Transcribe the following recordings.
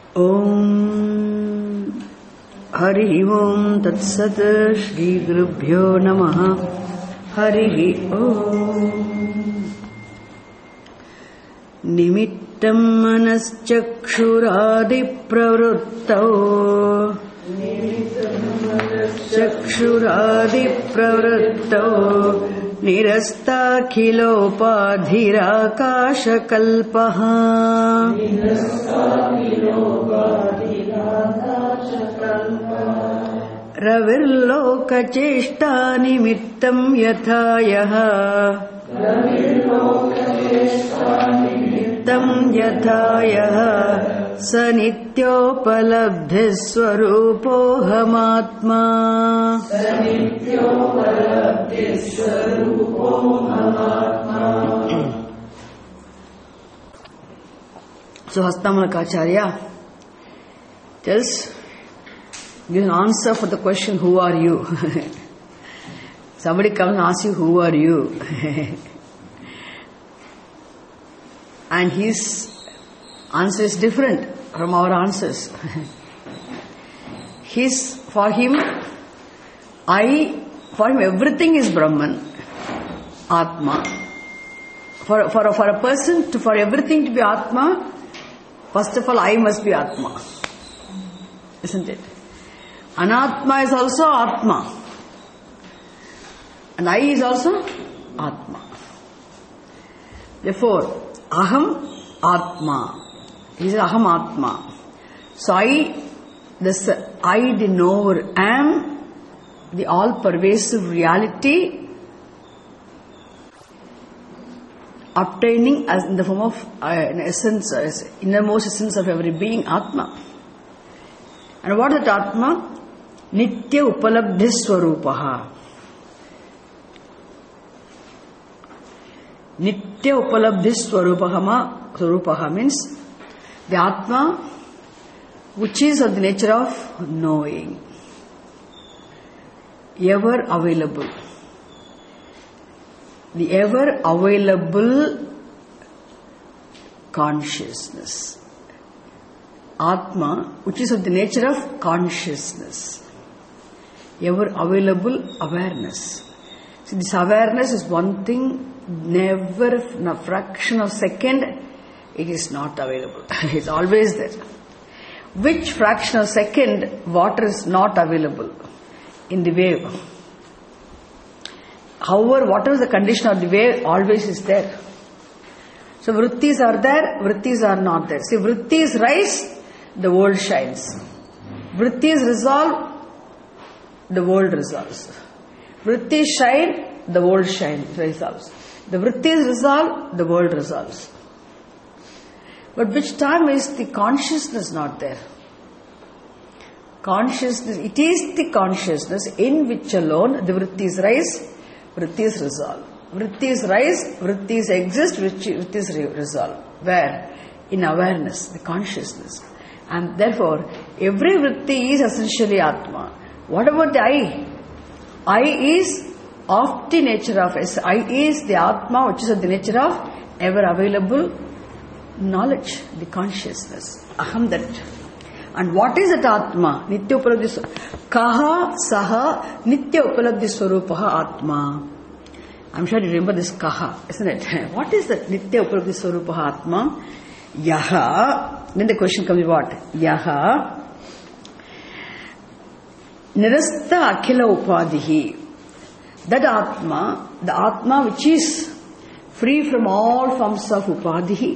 Om Hari Om Tat Sat Shri Gurubhyo Namaha Hari Om Nimittam Manaschakshuradi Pravruttau Chakshuradi Pravruttau Nirasta Khilopadhirakasha Kalpaha Ravirloka Cheshta Nimittam Yathayaha Nimittam Yathayaha Sanityopalabdhi Swarupohamatma So Hastamalakacharya gives an answer for the question, who are you? Somebody comes and asks you, who are you? And his answer is different from our answers. For him everything is Brahman, Atma. For a person, for everything to be Atma, first of all, I must be Atma. Isn't it? Anatma is also Atma. And I is also Atma. Therefore, Aham Atma. He says Aham Atma. So I, the knower, am the all-pervasive reality obtaining as in the form of an essence, as innermost essence of every being, Atma. And what is that Atma? Nitya Upalabdhi Swarupaha. Nitya Upalabdhi Swarupaha means the Atma which is of the nature of knowing, ever available. The ever available consciousness. Atma, which is of the nature of consciousness. Ever available awareness. See, this awareness is one thing, never in a fraction of a second, it is not available. It's always there. Which fraction of a second water is not available? In the wave. However, whatever the condition of the wave, always is there. So vrittis are there, vrittis are not there. See, vrittis rise, the world shines. Vrittis resolve, the world resolves. Vrittis shine, the world resolves. The vrittis resolve, the world resolves. But which time is the consciousness not there? Consciousness, it is the consciousness in which alone the vrittis rise, vrittis resolve. Vrittis rise, vrittis exist, vrittis resolve. Where? In awareness, the consciousness. And therefore, every vritti is essentially Atma. What about the I? I is of the nature of I is the Atma which is of the nature of ever available knowledge, the consciousness. Aham, that. And what is that Atma? Nitya Upalabdhi Kaha Saha Nitya Upalabdhi Swarupaha Atma. I'm sure you remember this Kaha, isn't it? What is that Nitya Upalabdhi Swarupaha Atma? Yaha. Then the question comes, what? Yaha Nirasta Akhila Upadhihi. That Atma, the Atma which is free from all forms of Upadhihi,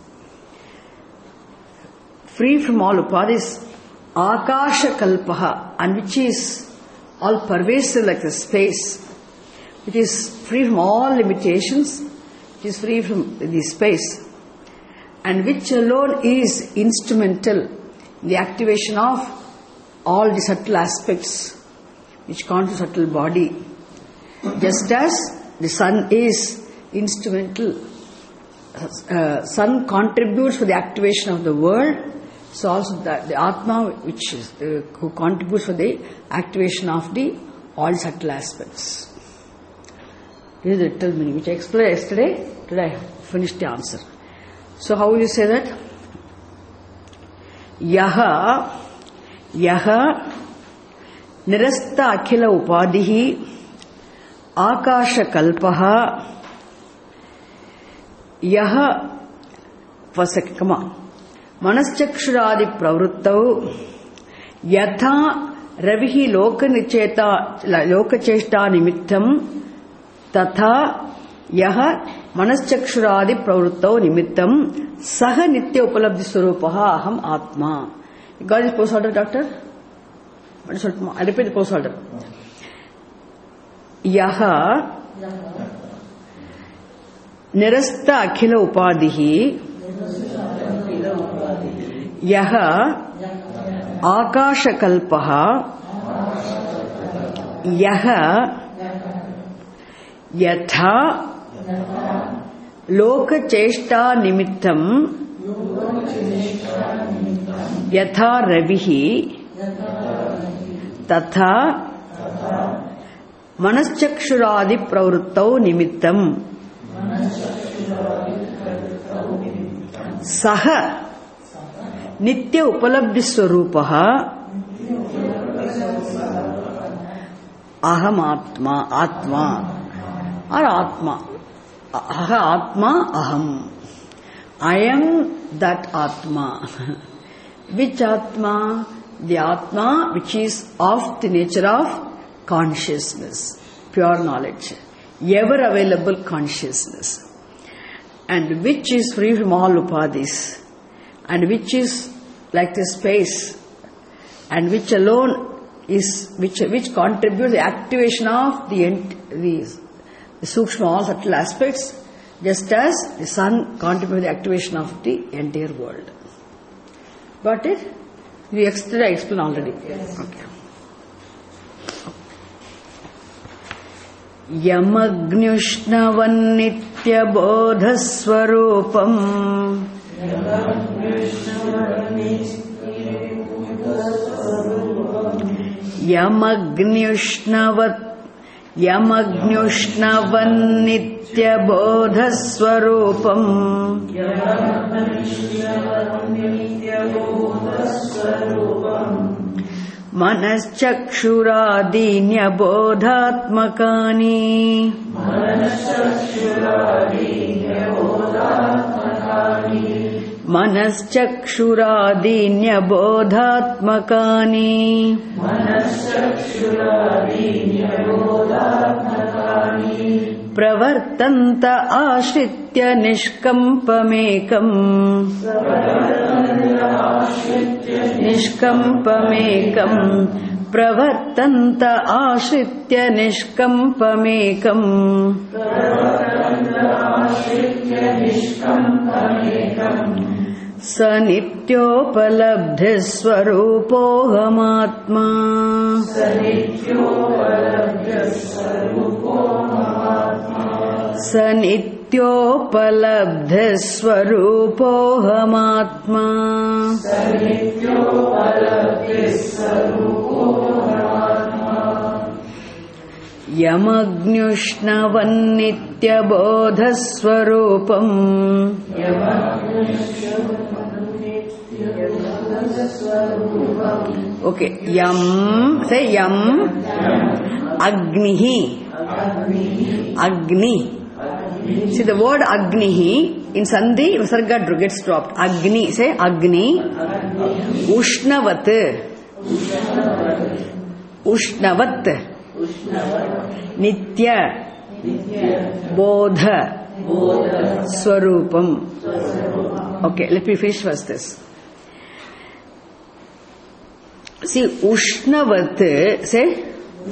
free from all Upadhis, Akasha Kalpaha, and which is all pervasive like the space, which is free from all limitations, which is free from the space, and which alone is instrumental in the activation of all the subtle aspects which constitute subtle body. Just as the sun is instrumental, sun contributes for the activation of the world, so also the Atma which is, who contributes for the activation of the all subtle aspects. This is the literal meaning which I explained yesterday. Today I finished the answer. So how will you say that? Yaha nirasta akhila upadhihi akasha kalpaha yaha vasakama manaschakshuradi pravruttau yatha ravihi lokacheshta nimittam tatha yaha manaschakshuradi pravruttau nimittam saha nitya upalabdhi swarupaha aham atma. You got this post order, doctor? I repeat the post order. Yaha nirasta akhila upadhihi yaha akasha kalpaha yaha yatha loka cheshta nimittam yatha ravihi tatha manaschakshuradi pravruttau nimittam saha nitya upalabdhi swarupaha aham atma or atma. Aha atma aham. I am that atma. Which atma? The atma which is of the nature of consciousness, pure knowledge, ever available consciousness, and which is free from all upadhis, and which is like the space, and which alone is which contributes the activation of the sukshma, all subtle aspects, just as the sun contributes the activation of the entire world. Got it? We explained already. Yes. Okay. Yamagnyushnavannitya-bodhaswarupam Yamagnyushnavannitya-bodhaswarupam Manaschakshuradinyabodhatmakani pravartanta ashritya nishkampamekam pravartanta ashritya nishkampamekam sa nityopalabdhi swarupohamatma sa nityopalabdhi swarupohamatma Yamagnyushnavannitya-bodhaswarupam Okay, say yam agnihi. Agni. See the word agnihi in sandhi visarga gets dropped. Agni, say agni. Ushnavat. Nitya Bodha Swarupam. Okay, let me finish first this. See, Ushnavat, say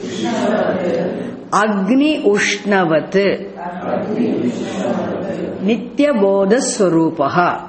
Agni Ushnavat Nitya Bodha Swarupaha.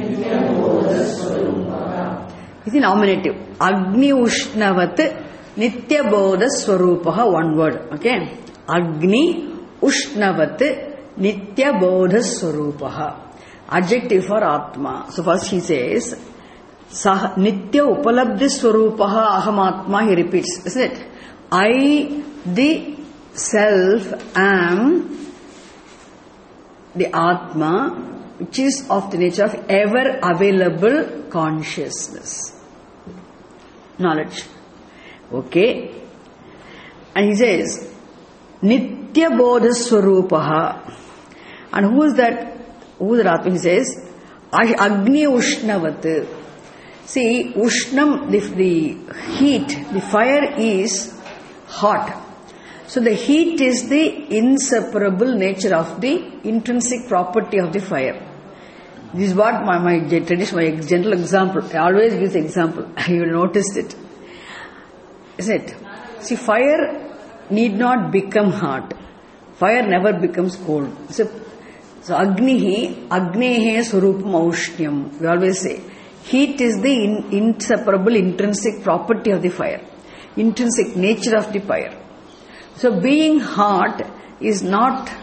It's a nominative. Agni Ushnavat Nitya Bodha Swarupaha, one word. Okay? Agni Ushnavat Nitya Bodha Swarupaha. Adjective for Atma. So first he says, Nitya Upalabdhi Swarupaha Aham Atma, he repeats, isn't it? I, the self, am the Atma which is of the nature of ever available consciousness. Knowledge. Okay. And he says, Nitya Bodha Swarupaha. And who is that? Who is that Atma? He says, Agni Ushnavat. See, Ushnam, the heat, the fire is hot. So the heat is the inseparable nature of the intrinsic property of the fire. This is what my general example. I always give the example. You noticed it. Isn't it? See, fire need not become hot. Fire never becomes cold. So Agnihi Swarupam Aushnyam. We always say, heat is the inseparable intrinsic property of the fire. Intrinsic nature of the fire. So being hot is the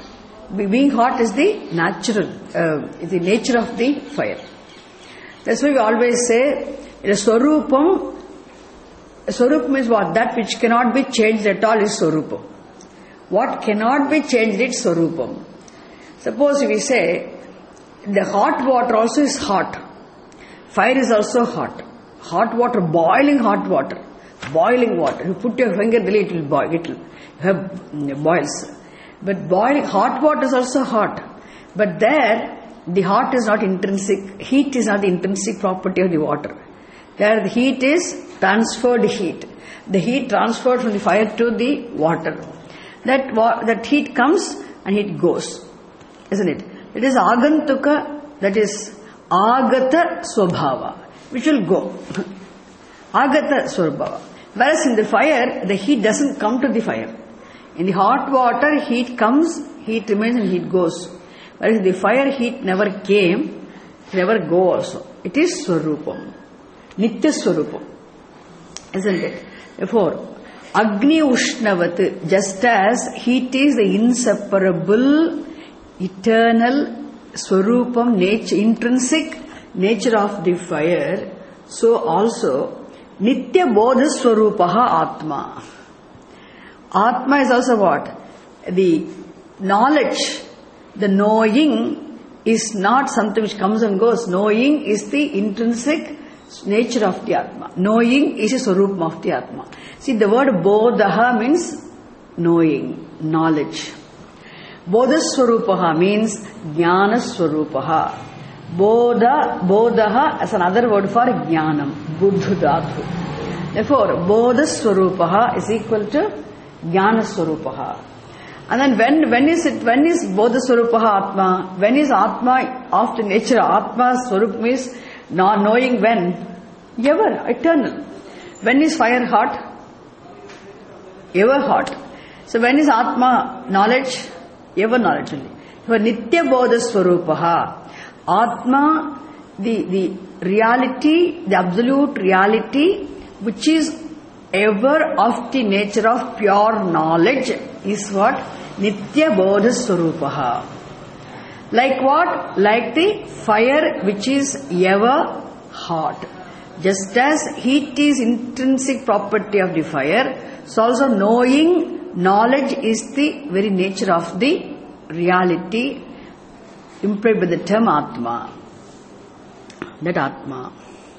natural, the nature of the fire. That's why we always say, Swarupam is what? That which cannot be changed at all is Swarupam. What cannot be changed is Swarupam. Suppose we say, the hot water also is hot. Fire is also hot. Hot water, boiling hot water. Boiling water. You put your finger there, it will boil. It will have boils. But boiling hot water is also hot. But there, the hot is not intrinsic. Heat is not the intrinsic property of the water. There, the heat is transferred heat. The heat transferred from the fire to the water. That heat comes and heat goes. Isn't it? It is agantuka, that is agata swabhava, which will go. Agata swabhava. Whereas in the fire, the heat doesn't come to the fire. In the hot water, heat comes, heat remains and heat goes. Whereas in the fire, heat never came, never go also. It is Swarupam. Nitya Swarupam. Isn't it? Therefore, Agni Ushnavat, just as heat is the inseparable, eternal Swarupam, nature, intrinsic nature of the fire, so also Nitya Bodha Swarupaha Atma. Atma is also what? The knowledge, the knowing is not something which comes and goes. Knowing is the intrinsic nature of the Atma. Knowing is a Swarupam of the Atma. See, the word Bodha means knowing, knowledge. Bodha Swarupaha means Jnana Swarupaha. Bodha as another word for Jnanam, Buddha Dhatu. Therefore, Bodha Swarupaha is equal to Jnana Swarupaha. And then when is Bodha Swarupaha Atma? When is Atma of the nature? Atma Swarup means not knowing when? Ever, eternal. When is fire hot? Ever hot. So when is Atma knowledge? Ever knowledge only. For Nitya Bodha Swarupaha. Atma, the reality, the absolute reality, which is ever of the nature of pure knowledge, is what? Nitya Bodha Swarupaha. Like what? Like the fire which is ever hot. Just as heat is intrinsic property of the fire, so also knowledge is the very nature of the reality implied by the term Atma. That Atma.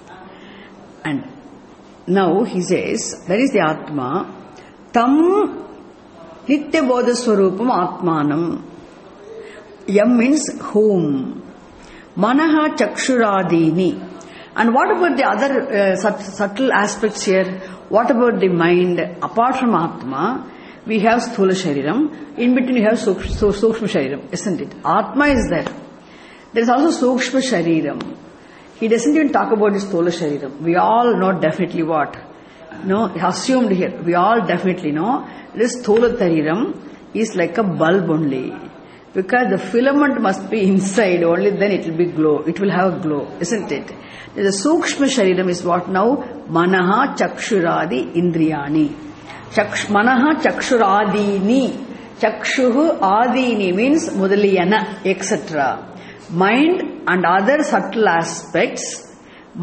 And now he says, that is the Atma. Tam Nitya Bodha Swarupam Atmanam. Yam means whom. Manaha Chakshuradini. And what about the other subtle aspects here? What about the mind? Apart from Atma, we have Sthula Shariram. In between we have Sukshma Shariram, isn't it? Atma is there. There is also Sukshma Shariram. He doesn't even talk about his Sthula Shariram. We all know definitely what? No, assumed here. We all definitely know this Sthula Shariram is like a bulb only. Because the filament must be inside, only then it will be glow. It will have a glow, isn't it? The Sukshma Shariram is what now? Manaha Chakshuradi Indriyani. Manaha Chakshuradini. Chakshuhu Adini means Mudaliyana, etc. Mind and other subtle aspects,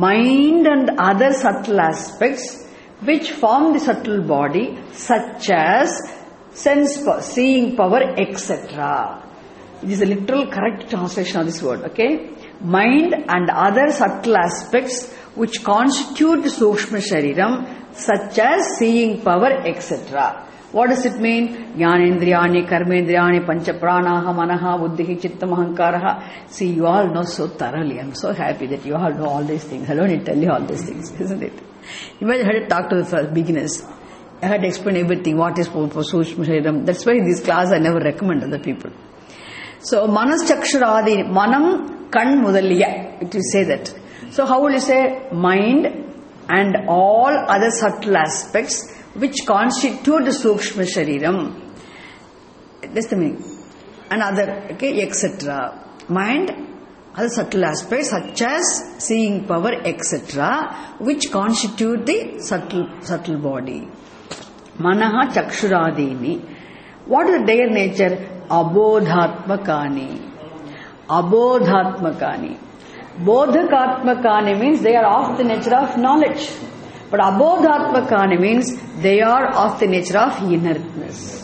which form the subtle body, such as sense, seeing power, etc. It is a literal correct translation of this word, okay? Mind and other subtle aspects which constitute the Sukshma Shariram, such as seeing power, etc. What does it mean? Jnanendriyani, karmendriyani, panchapranaha, manaha, buddhihi, chittam, ahankaraha. See, you all know so thoroughly. I'm so happy that you all know all these things. I don't need to tell you all these things, isn't it? Imagine I had to talk to the first beginners. I had to explain everything, what is for Sukshma Shariram. That's why in this class I never recommend other people. So, manas chakshuradi, manam kan mudalliya, it will say that. So, how will you say? Mind and all other subtle aspects which constitute the Sukshma Shariram. That's the meaning. And other, okay, etc. Mind, other subtle aspects such as seeing power, etc., which constitute the subtle body. Manaha chakshuradini. What is their nature? Abodhatmakani. Abodhatmakani. Bodhakatmakani means they are of the nature of knowledge. But abodhatmakani means they are of the nature of inertness.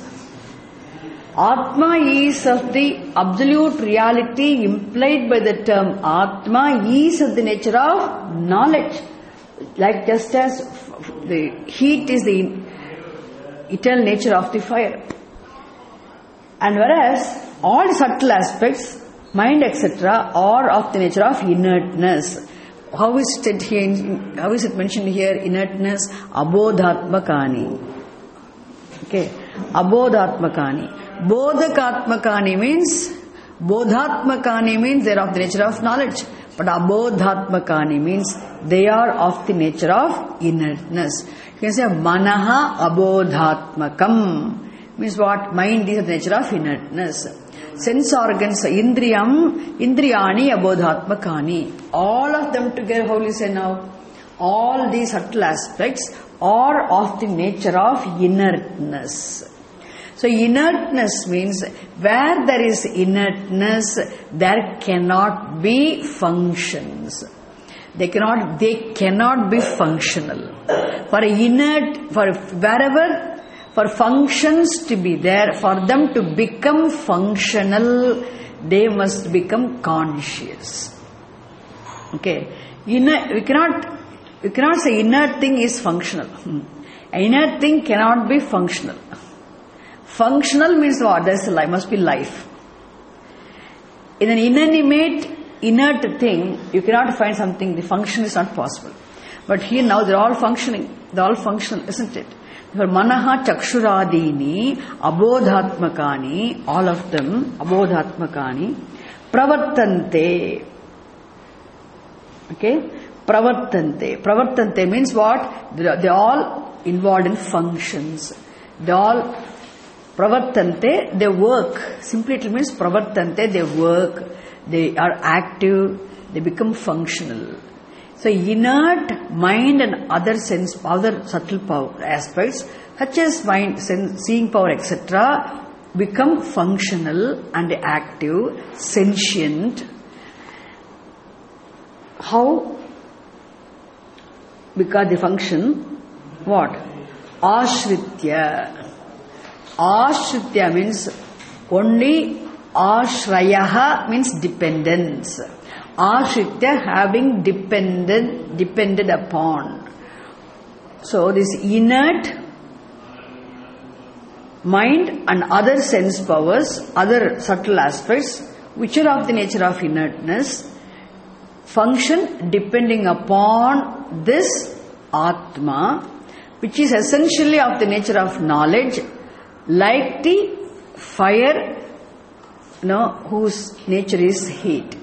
Atma is of the absolute reality implied by the term Atma is of the nature of knowledge. Like just as the heat is the eternal nature of the fire. And whereas all subtle aspects, mind etc., are of the nature of inertness. How is it mentioned here? Inertness, abodhatmakani. Okay, abodhatmakani. Bodhakatmakani means they are of the nature of knowledge. But abodhatmakani means they are of the nature of inertness. You can say manaha abodhatmakam. Means what? Mind is of the nature of inertness. Sense organs, indriyani abodhatmakani. All of them together, how will you say now? All these subtle aspects are of the nature of inertness. So inertness means where there is inertness, there cannot be functions. They cannot be functional. For functions to be there, for them to become functional, they must become conscious. Okay, you cannot say inert thing is functional. Inert thing cannot be functional. Functional means what? There must be life. In an inanimate, inert thing, you cannot find something. The function is not possible. But here now they're all functioning. They're all functional, isn't it? For manaha chakshuradini, abodhatmakani, all of them, abodhatmakani, pravartante. Okay? Pravartante. Pravartante means what? They all involved in functions. They all pravartante, they work. Simply it means pravartante, they work. They are active. They become functional. So inert mind and other subtle power aspects, such as mind, seeing power, etc., become functional and active, sentient. How? Because they function, what? Ashritya. Ashritya means only ashrayaha means dependence. Ashritya having depended upon. So this inert mind and other sense powers, other subtle aspects, which are of the nature of inertness, function depending upon this Atma, which is essentially of the nature of knowledge, like the fire, whose nature is heat.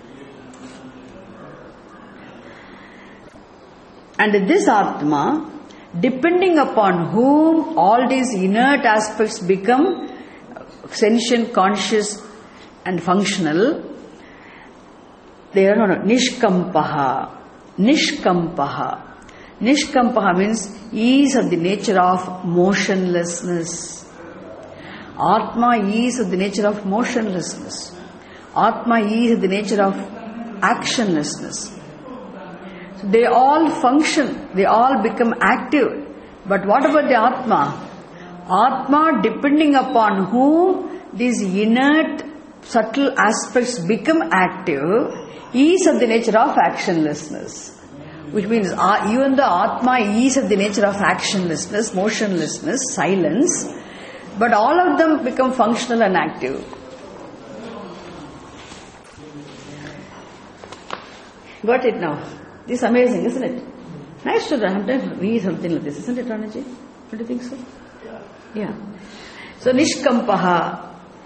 And this Atma, depending upon whom all these inert aspects become sentient, conscious and functional, they are not nishkampaha. Nishkampaha. Nishkampaha means is of the nature of motionlessness. Atma is of the nature of motionlessness. Atma is of the nature of actionlessness. So they all function, they all become active. But what about the Atma? Atma, depending upon whom these inert subtle aspects become active is of the nature of actionlessness. Which means even the Atma is of the nature of actionlessness, motionlessness, silence, but all of them become functional and active. Got it now? This is amazing, isn't it? Nice to read something like this, isn't it, Ranaji? Don't you think so? Yeah. So, Nishkampaha.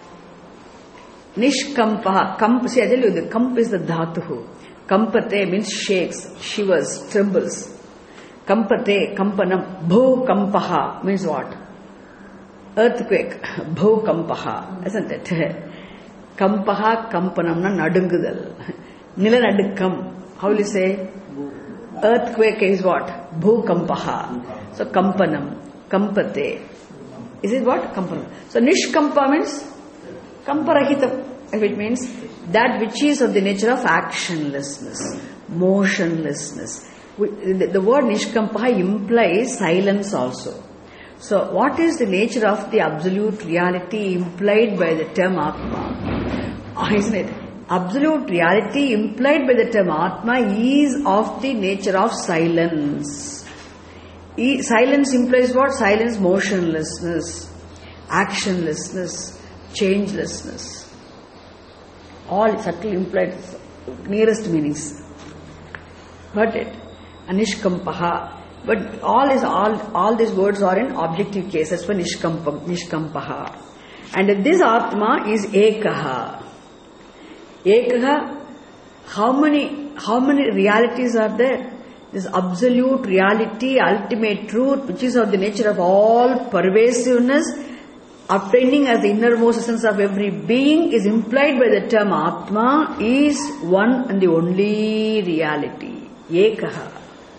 See, I tell you, the kamp is the dhatuhu. Kampate means shakes, shivers, trembles. Kampate, kampanam, bhu kampaha means what? Earthquake, bhu kampaha, isn't it? Kampaha, kampanam, nadungudal. Nilanadukam, how will you say? Earthquake is what? Bhu kampaha. So kampanam, kampate. Is it what? Kampanam. So nishkampa means kamparahitam, which means that which is of the nature of actionlessness, motionlessness. The word nishkampa implies silence also. So what is the nature of the absolute reality implied by the term Atma? Isn't it? Absolute reality implied by the term Atma is of the nature of silence. Silence implies what? Silence, motionlessness, actionlessness, changelessness. All subtly implied nearest meanings. Got it? Anishkampaha. But all these words are in objective case. That's for Nishkampaha. And this Atma is Ekaha. Ekaha, how many realities are there? This absolute reality, ultimate truth, which is of the nature of all pervasiveness, obtaining as the innermost essence of every being, is implied by the term Atma, is one and the only reality. Ekaha.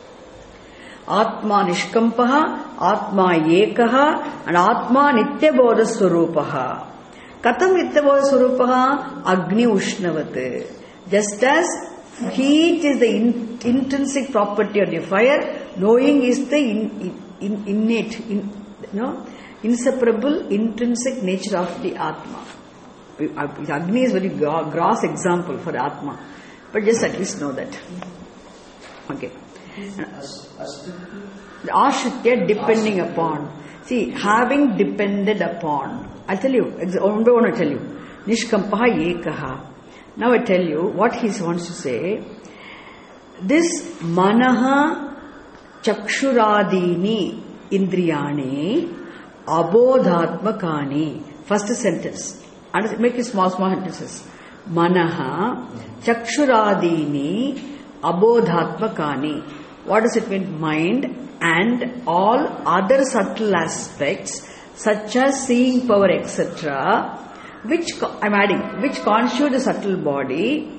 Atma Nishkampaha, Atma Ekaha, and Atma Nityabodha Swarupaha. Katham Nityabodha Swarupaha? Agni Ushnavate. Just as heat is the intrinsic property of the fire, knowing is the innate, inseparable, intrinsic nature of the Atma. Agni is very gross example for Atma, but just at least know that. Okay. The Ashritya, depending upon. See, having depended upon. I'll tell you, one by one I'll tell you. Nishkampaha Ekaha. Now I tell you what he wants to say. This Manaha Chakshuradini Indriyani Abodhatmakani. First sentence. And make it small sentences. Manaha Chakshuradini Abodhatmakani. What does it mean? Mind and all other subtle aspects such as seeing power, etc., which constitute the subtle body,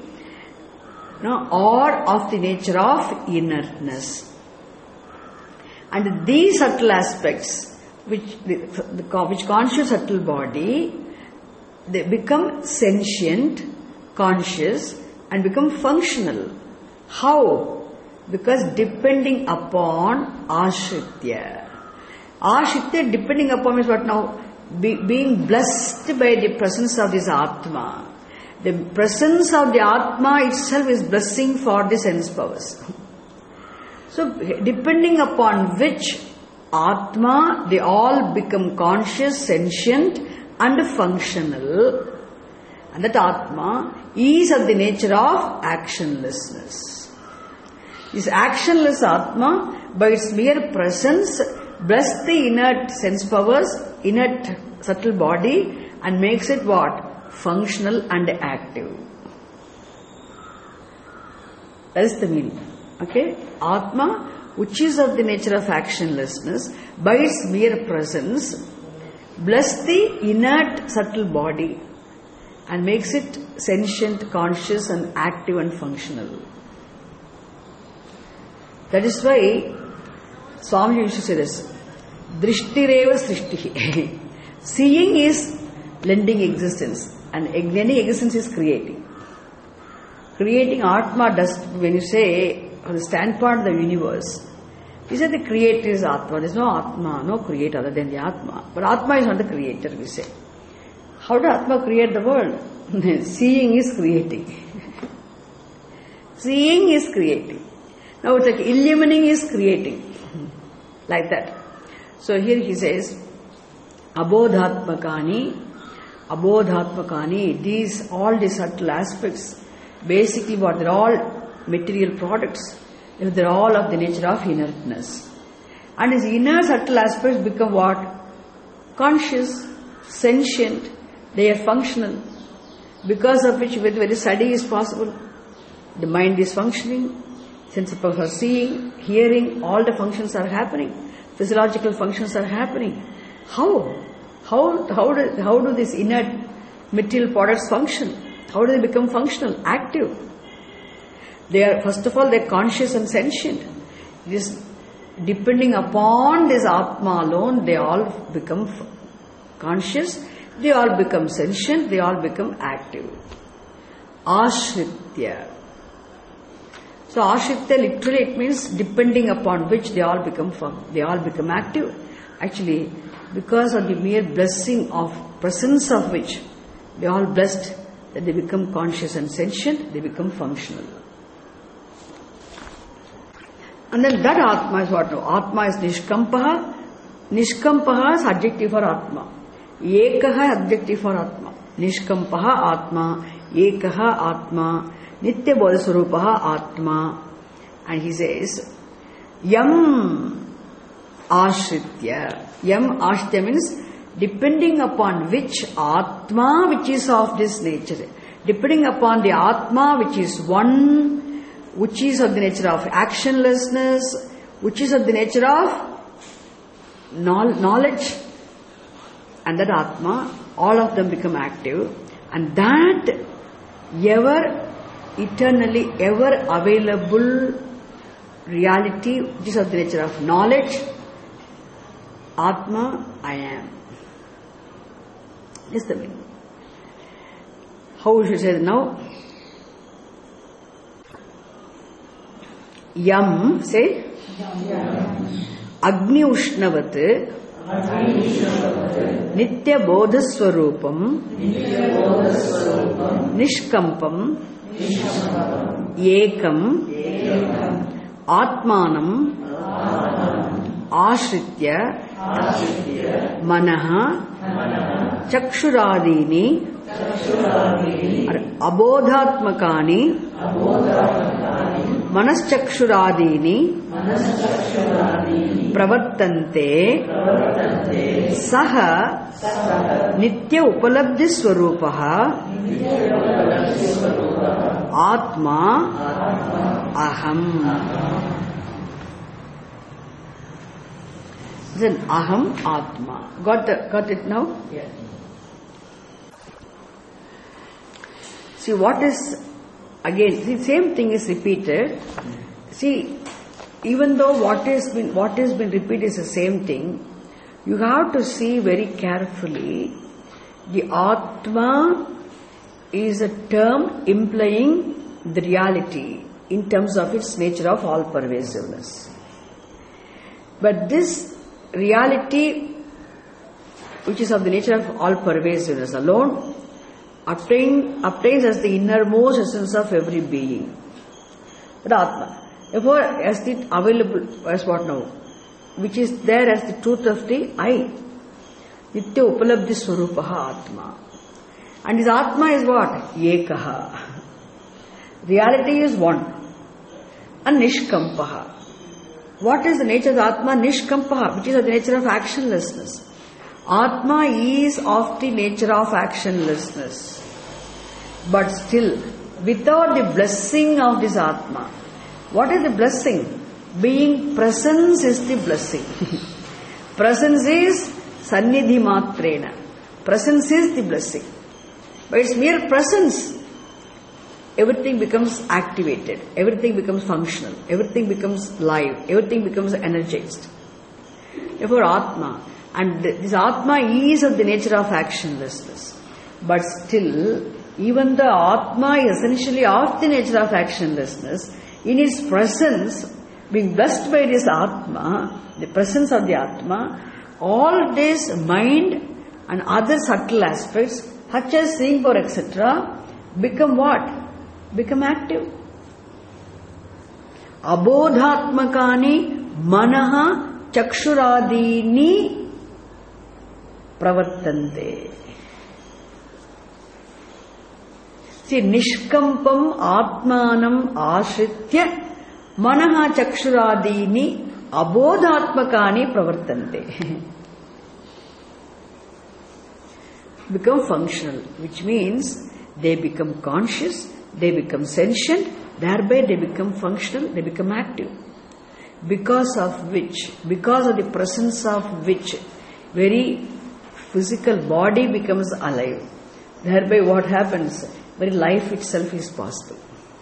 or of the nature of inertness. And these subtle aspects which constitute subtle body, they become sentient, conscious, and become functional. How? Because depending upon Ashritya. Ashritya, depending upon is what now? Being blessed by the presence of this Atma. The presence of the Atma itself is blessing for the sense powers. So, depending upon which Atma, they all become conscious, sentient, and functional. And that Atma is of the nature of actionlessness. This actionless Atma, by its mere presence, bless the inert sense powers, inert subtle body, and makes it what? Functional and active. That is the meaning. Okay? Atma, which is of the nature of actionlessness, by its mere presence, bless the inert subtle body and makes it sentient, conscious, and active and functional. That is why Swami used to say this. Drishtireva srishtihi. Seeing is lending existence, and any existence is creating. Creating Atma does, when you say, from the standpoint of the universe, you say the creator is Atma. There is no Atma, no creator other than the Atma. But Atma is not the creator, we say. How did Atma create the world? seeing is creating. Seeing is creating. Now it's like illumining is creating. Like that. So here he says, Abodhatmakani, all these subtle aspects, basically what they're all material products, they're all of the nature of inertness. And his inner subtle aspects become what? Conscious, sentient, they are functional, because of which very study is possible. The mind is functioning, sense of seeing, hearing, all the functions are happening, physiological functions are happening. How do these inert material products function? How do they become functional, active? They are, first of all, they are conscious and sentient. It is depending upon this Atma alone, they all become conscious, they all become sentient, they all become active. Ashritya. So Ashritya literally it means depending upon which they all become active. Actually, because of the mere blessing of presence of which they are all blessed, that they become conscious and sentient, they become functional. And then that Atma is what? Atma is Nishkampaha. Nishkampaha is adjective for Atma. Ekaha adjective for Atma. Nishkampaha Atma. Ekaha Atma. Nitya Bodhiswarupaha Atma. And he says, Yam Ashritya. Yam Ashritya means depending upon which Atma which is of this nature. Depending upon the Atma which is one, which is of the nature of actionlessness, which is of the nature of knowledge, and that Atma, all of them become active, and that ever, eternally, ever available reality, which is of the nature of knowledge, Atma, I am. Is the meaning. How we should say it now? Yam, say, Agni Ushnavat, Nitya Bodhaswarupam, Nishkampam, Ekam, Atmanam, Ashritya, Manaha, Chakshuradini, Abodhatmakani, Manaschakshuradini, Pravartante, Saha, Nitya Upalabdhi Swarupaha, Atma, Aham. Then Aham, Atma. Got it now? Yeah. See what is, again, the same thing is repeated. See, even though what has been repeated is the same thing, you have to see very carefully. The Atma is a term implying the reality in terms of its nature of all pervasiveness. But this reality, which is of the nature of all pervasiveness alone, obtains as the innermost essence of every being. But Atma, therefore, as the available, as what now? Which is there as the truth of the I. Nitya Upalabdhi Swarupaha Atma. And his Atma is what? Ekaha. Reality is one. And Nishkampaha. What is the nature of the Atma? Nishkampaha, which is of the nature of actionlessness. Atma is of the nature of actionlessness. But still, without the blessing of this Atma, what is the blessing? Being presence is the blessing. Presence is Sannidhi Matrena. Presence is the blessing. By its mere presence, everything becomes activated, everything becomes functional, everything becomes live, everything becomes energized. Therefore, Atma, and this Atma is of the nature of actionlessness. But still, even the Atma is essentially of the nature of actionlessness. In its presence, being blessed by this Atma, the presence of the Atma, all this mind and other subtle aspects such as seeing power, etc., become what? Become active. Abodhatmakani manaha chakshuradini pravartante. See, nishkampam atmanam ashritya manaha chakshuradini abodhatmakani pravartante. Become functional, which means they become conscious, they become sentient, thereby they become functional, they become active. Because of the presence of which, very physical body becomes alive. Thereby what happens? Very life itself is possible.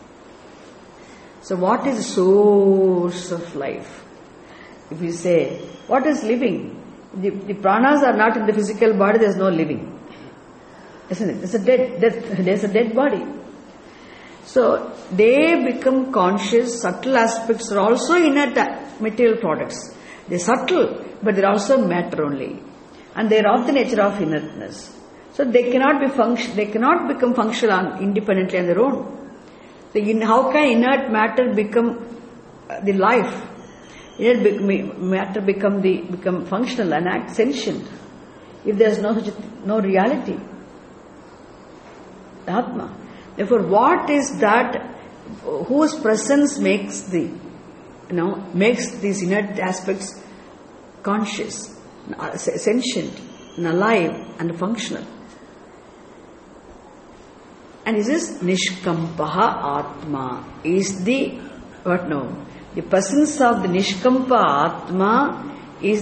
So what is the source of life? If we say, what is living? The pranas are not in the physical body, there is no living. Isn't it? There's a dead body. So they become conscious. Subtle aspects are also inert material products. They're subtle, but they're also matter only, and they're of the nature of inertness. So they cannot become functional independently on their own. So how can inert matter become the life? Inert matter become functional and act sentient if there is no reality. Atma. Therefore, what is that whose presence makes these inert aspects conscious, sentient, and alive and functional? And this is Nishkampaha Atma. Is the what now? The presence of the Nishkampa Atma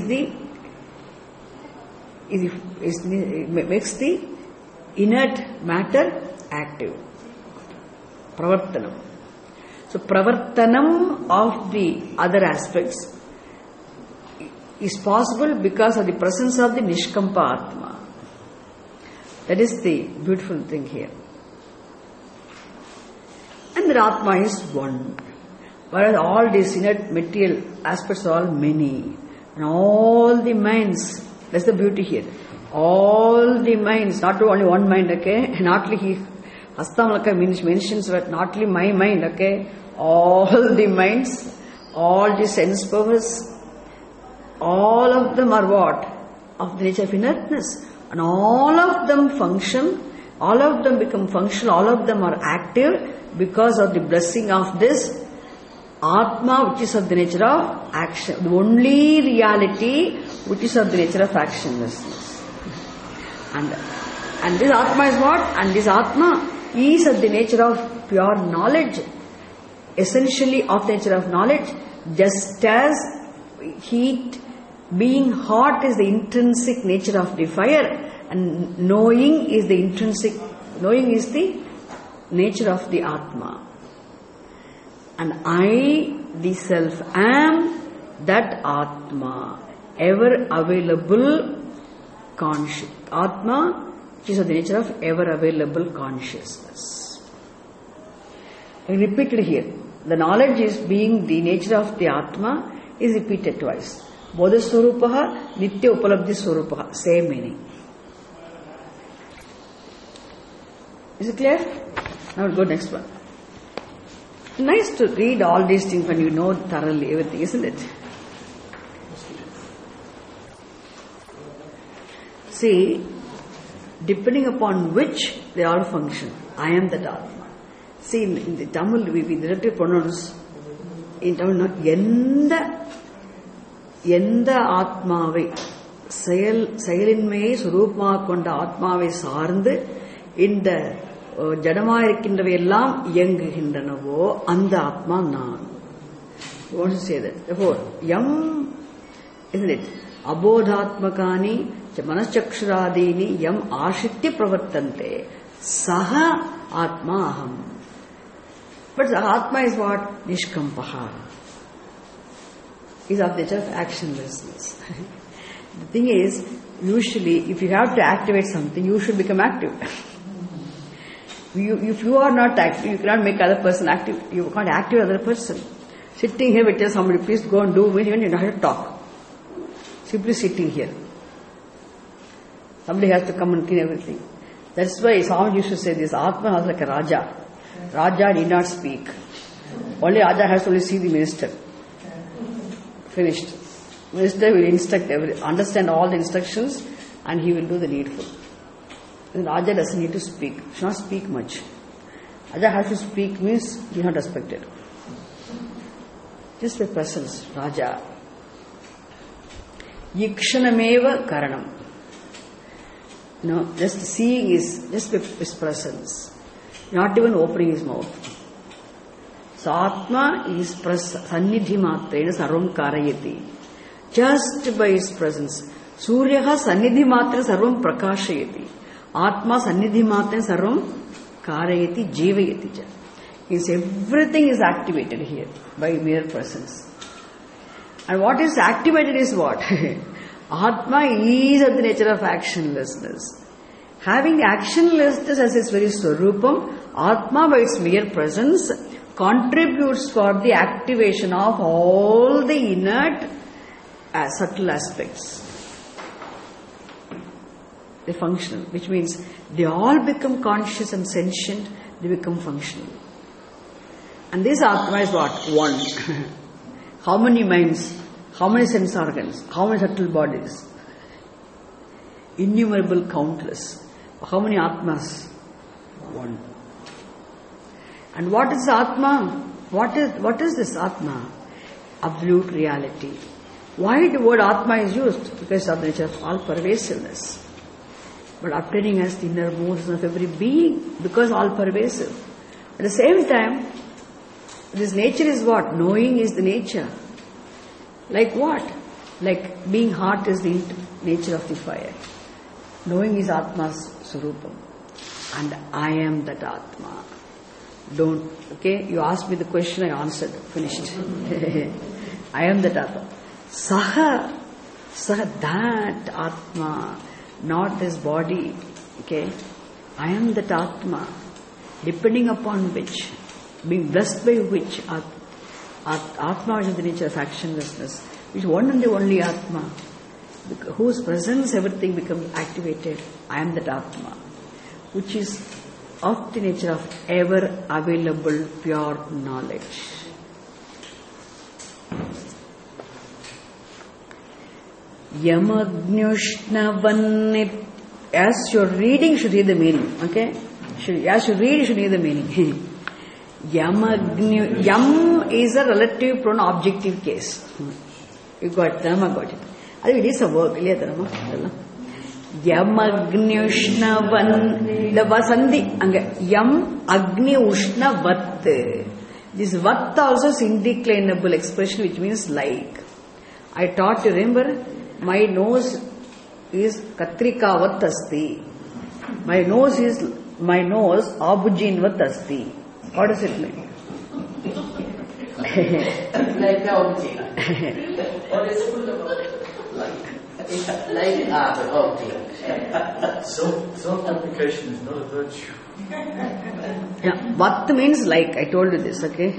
makes the inert matter active. Pravartanam. So pravartanam of the other aspects is possible because of the presence of the Nishkampa Atma. That is the beautiful thing here. And the Atma is one. Whereas all these inert material aspects are all many. And all the minds, that's the beauty here. All the minds, not only one mind, okay? Not only he, Hastamlaka mentions that not only my mind, okay? All the minds, all the sense powers, all of them are what? Of the nature of inertness. And all of them function, all of them become functional, all of them are active because of the blessing of this Atma, which is of the nature of action. The only reality which is of the nature of actionlessness. And this Atma is what? And this Atma is of the nature of pure knowledge, essentially of the nature of knowledge, just as heat, being hot is the intrinsic nature of the fire, and knowing is the nature of the Atma. And I, the self, am that Atma, ever available conscious. Atma, which is of the nature of ever available consciousness. I repeated here. The knowledge is being the nature of the Atma is repeated twice. Bodha Swarupaha, Nitya Upalabdhi Swarupaha. Same meaning. Is it clear? Now we'll go next one. Nice to read all these things when you know thoroughly everything, isn't it? See, depending upon which they all function. I am that Atma. See, in the Tamil, we directly pronounce in Tamil, not எந்த ஆத்மாவை செயலின்மையை சுரூபமாக கொண்ட ஆத்மாவை சார்ந்து இந்த ஜடமாயிருக்கின்றவையெல்லாம் இயங்குகின்றனவோ அந்த ஆத்மா நான். You want to say that. Therefore, yam, isn't it? Abodhatmakani manaschakshradini yam ashritya pravartante saha atma aham. But the atma is what? Nishkampaha. Is of the nature of actionlessness. The thing is, usually, if you have to activate something, you should become active. If you are not active, you cannot make other person active. You can't activate other person. Sitting here, we tell somebody, please go and do, even you don't have to talk. Simply sitting here. Somebody has to come and clean everything. That's why Swami used to say this, Atma was like a Raja. Raja need not speak. Only Raja has to only see the minister. Finished. Minister will understand all the instructions and he will do the needful. And Raja doesn't need to speak. He should not speak much. Raja has to speak means he is not respected. Just by presence, Raja. Yikshanameva karanam. No, just seeing is just by his presence. Not even opening his mouth. So Atma is sannidhi matrena sarvam karayati. Just by his presence. Suryaha sannidhi matrena sarvam prakashayati. Atma sannidhi matrena sarvam karayati jivayati ja. Means everything is activated here by mere presence. And what is activated is what? Atma is of the nature of actionlessness. Having actionlessness as its very swarupam, Atma by its mere presence contributes for the activation of all the inert subtle aspects. They functional, which means they all become conscious and sentient, they become functional. And this Atma is what? One. How many minds? How many sense organs? How many subtle bodies? Innumerable, countless. How many Atmas? One. And what is Atma? What is this Atma? Absolute reality. Why the word Atma is used? Because of the nature of all pervasiveness. But obtaining as the innermost of every being, because all pervasive. At the same time, this nature is what? Knowing is the nature. Like what? Like being hot is the nature of the fire. Knowing is Atma's Surupam. And I am that Atma. Don't, okay? You asked me the question, I answered. Finished. I am that Atma. Saha, that Atma, not this body. Okay? I am that Atma, depending upon which, being blessed by which Atma is the nature of actionlessness, which one and the only Atma, whose presence everything becomes activated. I am that Atma, which is of the nature of ever available pure knowledge. Yamagnyushnavanit. As you're reading, you should read the meaning. Okay? As you read, you should read the meaning. Yam is a relative pronoun objective case. You got Dharma, got it. I think it is a verb. Yam Agni Ushna Van. The Vasandi. Yam Agni Ushna Vat. This Vat also is indeclinable expression which means like. I taught you, remember, my nose is Katrika Vat Asti. My nose Abujin Vat Asti. What does it mean? Like the object. What is full of like object. Self-application is not a virtue. Yeah, Vat means like. I told you this, okay?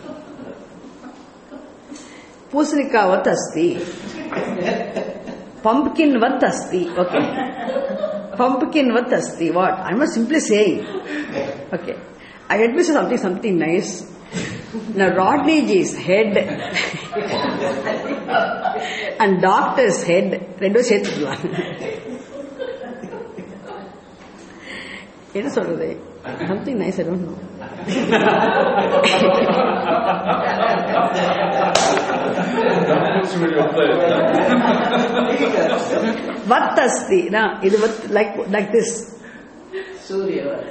Pusrika Vat Asti. Pumpkin Vat Asti. Okay. Pumpkin Vat Asti. What? I'm not simply saying. Okay. I had to say something nice. Now, Rodney's head and doctor's head, rendu sethulla. It is sort of something nice, I don't know. Vat asti, na, it is like this. Surya.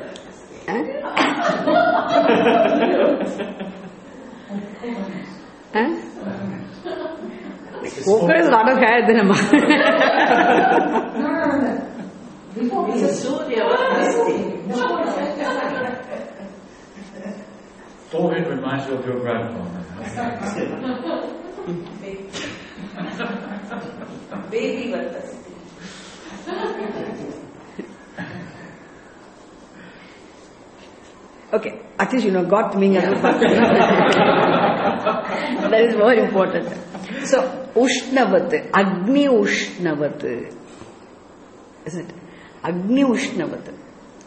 Poker is a lot of hair then Amma. Forehead reminds you of your grandfather. Baby Vatasti. Okay, at least got me. That is more important. So, Ushnavat, Agni Ushnavat. Isn't it? Agni Ushnavat.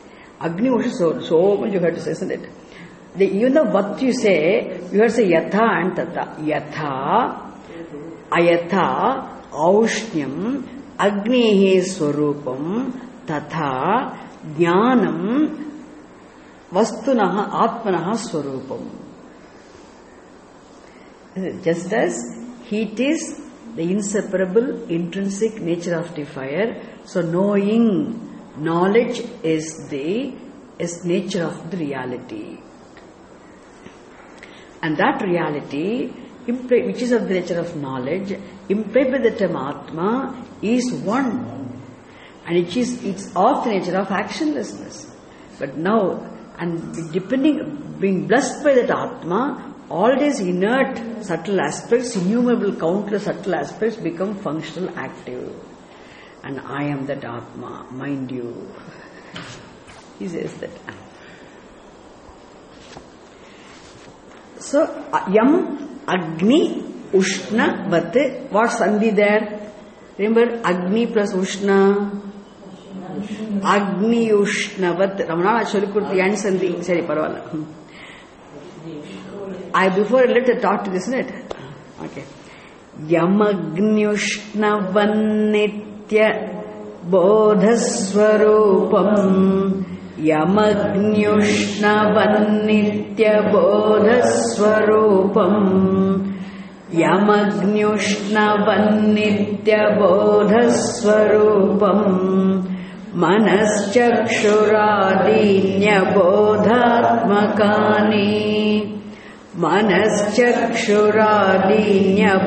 Agni, so much you have to say, isn't it? Even though what you say, you have to say yatha and tata. Yatha, ayatha, aushnyam, agnehe swarupam, tatha, jnanam, vastunaha, atmanaha swarupam. Just as heat is the inseparable intrinsic nature of the fire, so knowledge is the nature of the reality. And that reality, which is of the nature of knowledge, implied by the term Atma, is one. And it's of the nature of actionlessness. But now, and being blessed by that Atma, all these inert subtle aspects, innumerable countless subtle aspects become functional, active. And I am that Atma, mind you. He says that. So, Yam Agni Ushna Vat. What's Sandhi there? Remember Agni plus Ushna? Agni Ushna Vat. Ramana Cholikurti and Sandhi. Sorry, Parvala. Before I let her talk to this, isn't it? Okay. Yam Agni Ushna Vannitya Bodhaswarupam. Yamagnyushna vannitya bodhaswarupam. Yamagnyushna vannitya bodhaswarupam. Manaschakshuradinya bodhatmakani. Manaschakshuradinya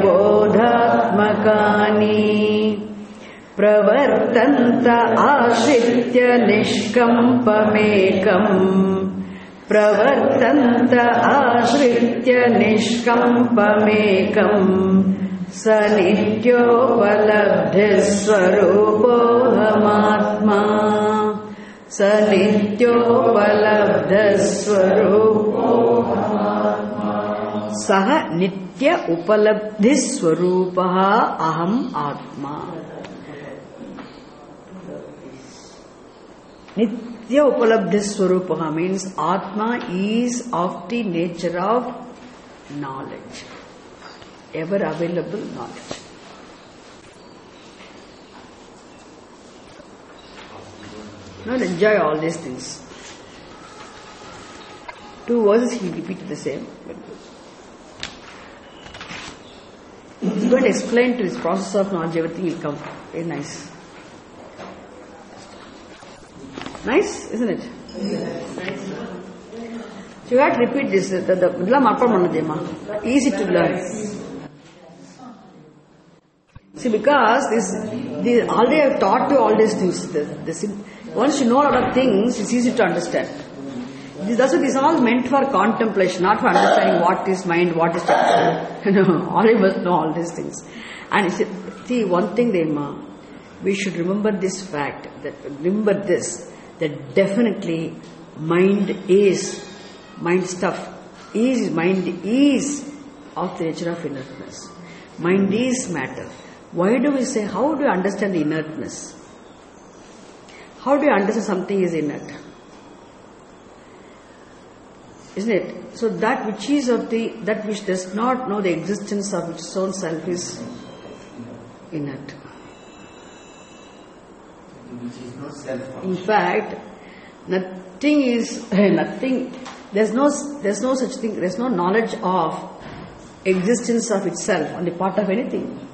bodhatmakani. Pravartanta ashritya nishkampamekam. Pravartanta ashritya nishkampamekam. Sanityopalabdhiswarupohamatma. Sanityopalabdhiswarupohamatma. Saha nitya upalabdhiswarupaha aham atma. Nitya Upalabdhiswarupaha means Atma is of the nature of knowledge, ever available knowledge. Now enjoy all these things. 2 verses he repeated the same. He's going to explain to his process of knowledge, everything will come. Very nice. Nice, isn't it? Yes. So you have to repeat this. Easy to learn. See, because already I have taught you all these things. Once you know a lot of things, it's easy to understand. This is all meant for contemplation, not for understanding what is mind, what is all of us know all these things. And see, one thing, we should remember this fact, that definitely mind is of the nature of inertness. Mind is matter. Why do we say, how do you understand the inertness? How do you understand something is inert? Isn't it? So that which does not know the existence of its own self is inert. Which is not self-conscious. In fact, nothing is nothing. There's no such thing. There's no knowledge of existence of itself on the part of anything.